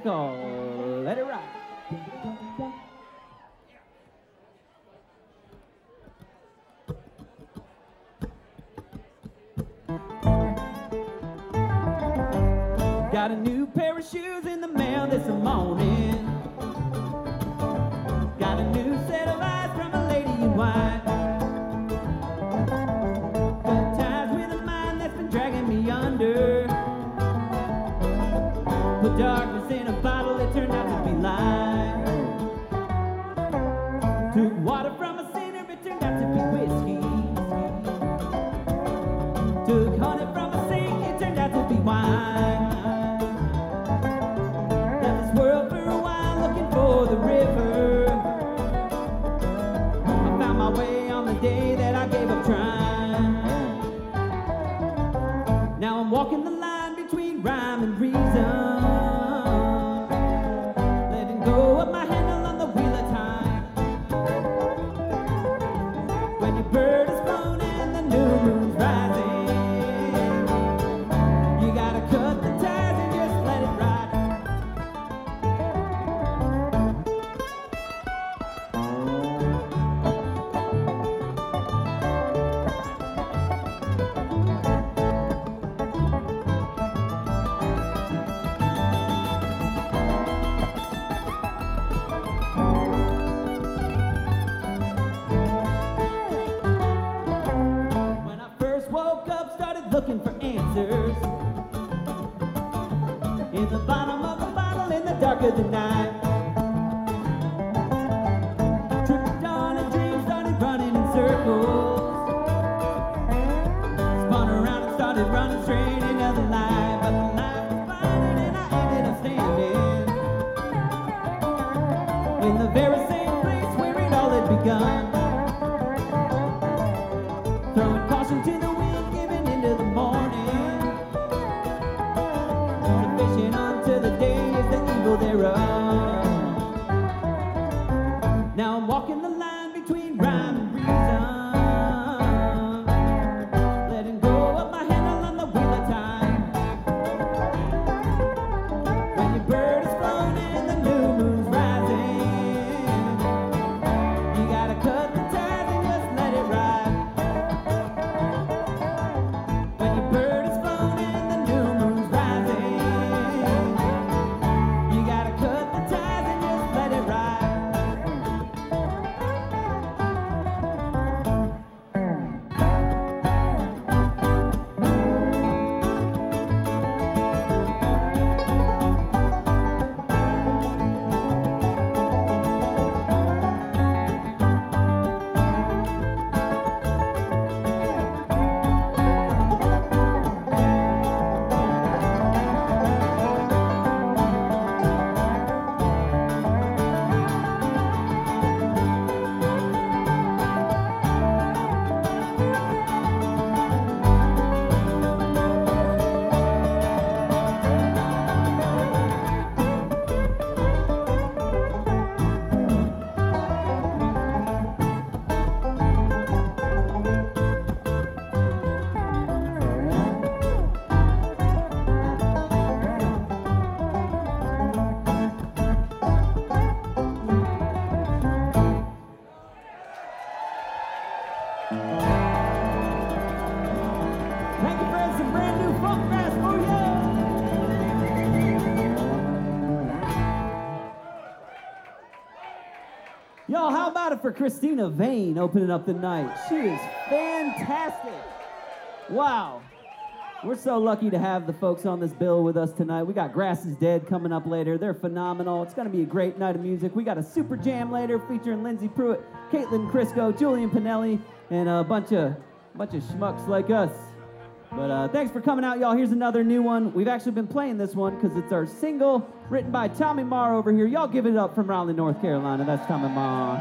called Let It Ride. Got a new pair of shoes in the mail this morning. Got a new set of eyes from a lady in white. Got ties with a mind that's been dragging me under. Put darkness in a bottle, it turned out to be light. Took water from a sinner, it turned out to be whiskey. Took honey from a sink, it turned out to be wine. For the river, I found my way on the day that I gave up trying. Now I'm walking the line between rhyme and reason, letting go of my handle on the wheel of time. When your bird is flown and the new moon's rising, you gotta cut the ties and just let it ride. Looking for answers in the bottom of the bottle in the dark of the night. Tripped on a dream, started running in circles. Spun around and started running straight into the light. But the light was blinded and I ended up standing in the very same place where it all had begun. Throwing caution to the the morning, sufficient unto the day is the evil thereof. Now I'm walking the line between rhyme and reason, letting go of my handle on the wheel of time. When your bird is flown and the new moon's rising, you gotta cut the ties and just let it ride. Y'all, how about it for Christina Vane opening up the night? She is fantastic. Wow. We're so lucky to have the folks on this bill with us tonight. We got Grass is Dead coming up later. They're phenomenal. It's going to be a great night of music. We got a super jam later featuring Lindsay Pruitt, Caitlin Crisco, Julian Pinelli, and a bunch of schmucks like us. But thanks for coming out, y'all. Here's another new one. We've actually been playing this one because it's our single written by Tommy Marr over here. Y'all give it up from Raleigh, North Carolina. That's Tommy Marr.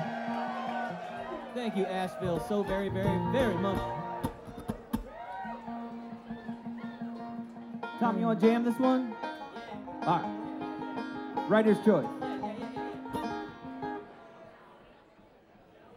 Thank you, Asheville, so very, very, very much. Tom, you want to jam this one? All right. Writer's choice.